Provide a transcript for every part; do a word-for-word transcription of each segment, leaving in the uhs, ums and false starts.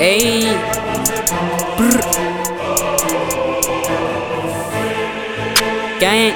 Ayy, brr. Gang.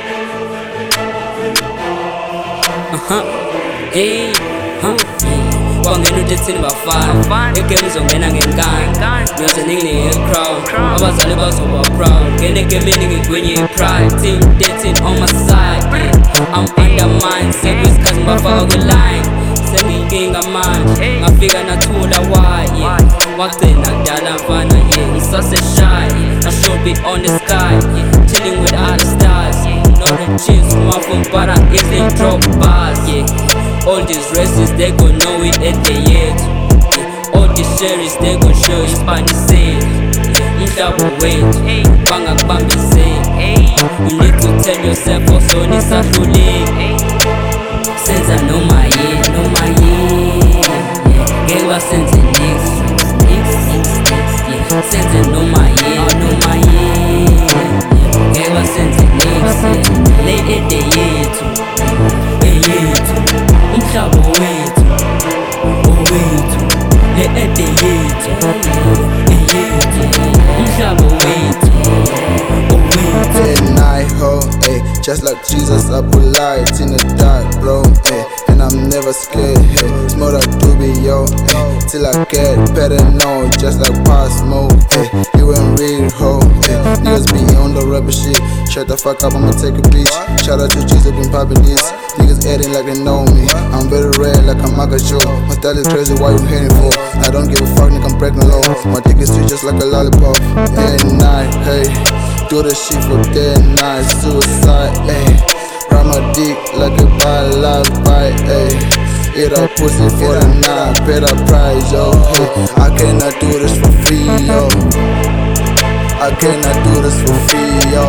Uh-huh. Ayy, huh. Kwangena uthethini bafana egame izongena ngenkani nyoze ningine crowd abazali bazoba proud ngene egemini ngigwinye i-pride team thirteen on my side. I'm undermined sekwisikhathi ngibafaka kwi-line sengiyinkinga manje ngafika nathula why yeah wagcina kudala mfana yeah ngisaseshy I should be on the sky yeah chilling with other stars no the chips from my phone but I easily drop bars yeah. All these races, they gon' know it at the end. Yeah. All these series, they gon' show you Spanish say. Mhlaba wethu, bangakubambiseni. You need to tell yourself also nisahluleki. Senza noma yini, noma yini. Ngeke basenze nix, nix, nix, nix. Yeah. Senze noma yini, noma yini. Ngeke basenze nix. Late at the yethu, eyethu. Umhlaba wethu, owethu, le-ede yethu, eyethu. Umhlaba wethu, owethu. At night, ho, ayy, just like Jesus, I put light in the dark, bro, ayy, and I'm never scared, hey, smoke that doobie, yo, ayy, till I get better, no, just like past smoke, ayy, you ain't real, ho, ayy, niggas be on the rubber shit, shut the fuck up, I'ma take a bitch, shout out to Jesus, been poppin' this, niggas acting like they know me, I'm very red like I'm Maka Show, my style is crazy, why you hating for, I don't give a fuck, nigga, I'm breaking low, my dick is sweet just like a lollipop, at night, hey, do the shit for that night, suicide, ayy. Ride my dick like a bite, like bite, ayy. Eat a pussy for the night, pay the price, yo, hey. I cannot do this for free, yo. I cannot do this for free, yo.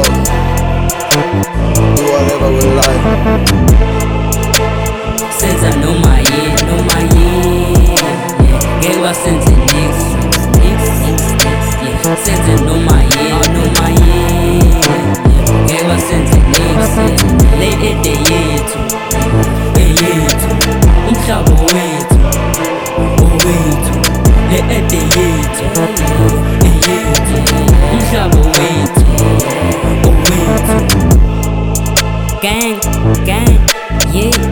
Do whatever we like. Senza noma yini, noma yini. Ngeke basenze nix, nix, nix, nix. Yeah. Senze noma yini, noma yini. Ngeke basenze nix. Le-ede yethu, eyethu. Umhlaba wethu, owethu. Le-ede yethu, eyethu. Umhlaba wethu, owethu. Gang, gang, yeah.